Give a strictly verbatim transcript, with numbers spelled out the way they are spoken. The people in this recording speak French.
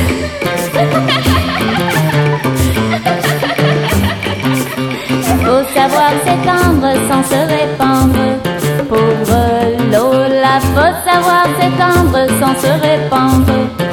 Faut savoir s'étendre sans se répandre. Pauvre Lola, faut savoir s'étendre sans se répandre.